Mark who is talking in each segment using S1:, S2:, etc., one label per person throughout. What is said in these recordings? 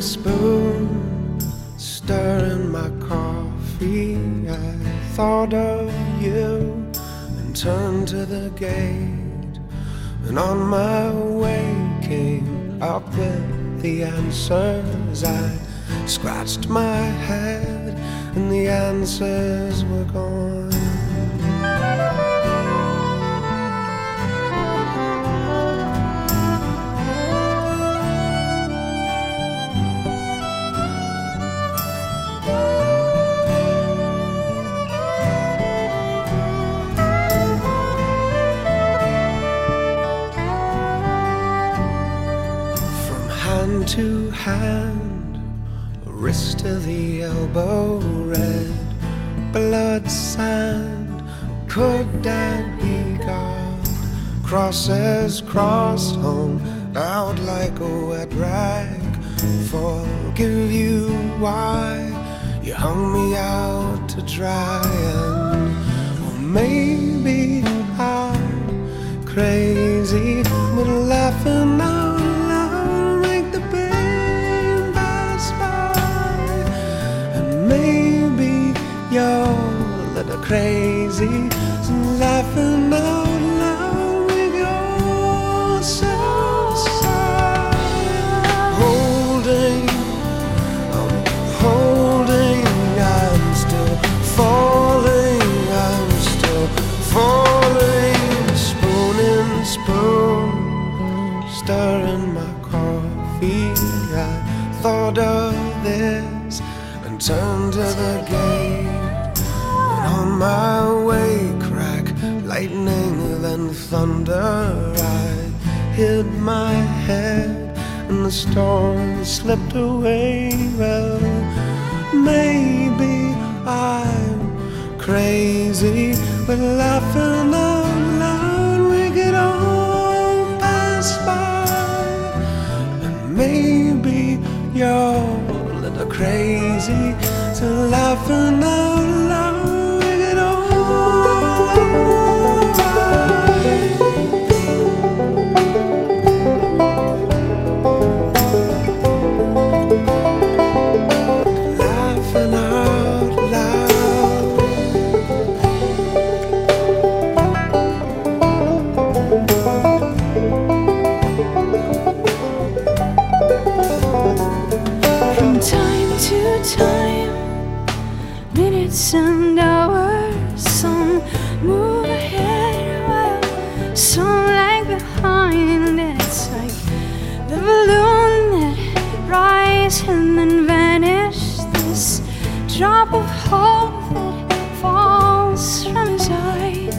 S1: spoon, stirring my coffee. I thought of you and turned to the gate, and on my way came up with the answers. I scratched my head and the answers were gone. Hand to hand, wrist to the elbow, red blood sand. Could that be God? Crosses crossed home out like a wet rag. Forgive you why you hung me out to dry. And or maybe I'm crazy, but laughing out you're a little crazy, so laughing out loud with your so sad. Holding, I'm still falling, spoon in spoon, stirring my coffee. I thought of this and turned to the gate. On my way, crack, lightning, then thunder. I hid my head and the storm slipped away. Well, maybe I'm crazy, but laughing out loud we could all pass by. And maybe you're a little crazy, so laughing out loud.
S2: Minutes and hours, some move ahead while some lag behind. It's like the balloon that rises and then vanishes. This drop of hope that falls from his eyes.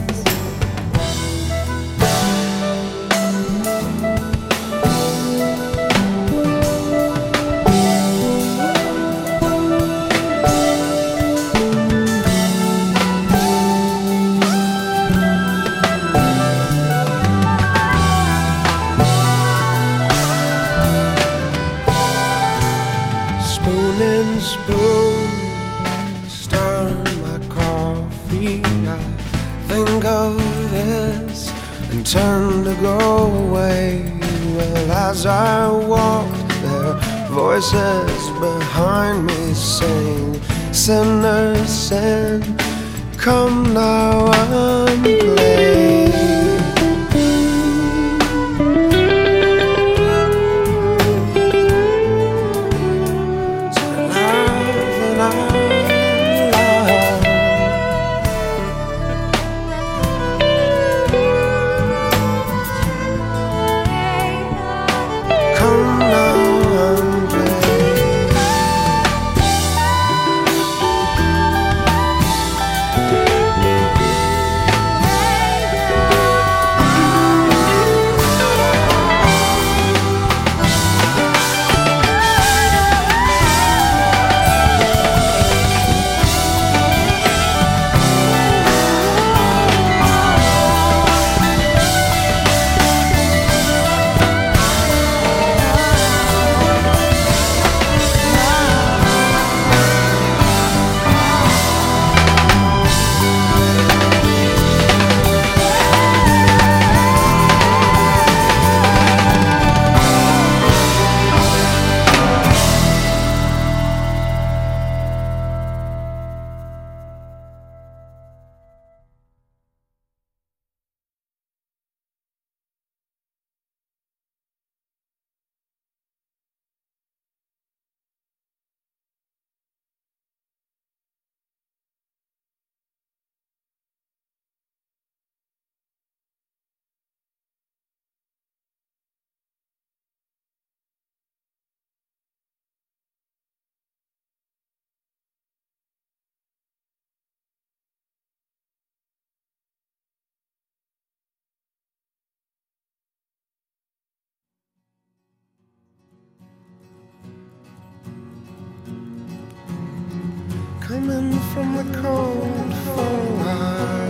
S1: Spoon, stirring my coffee. I think of this and turn to go away. Well, as I walked, there voices behind me saying, "Sinner, sin, come now and play." coming from the cold for a while.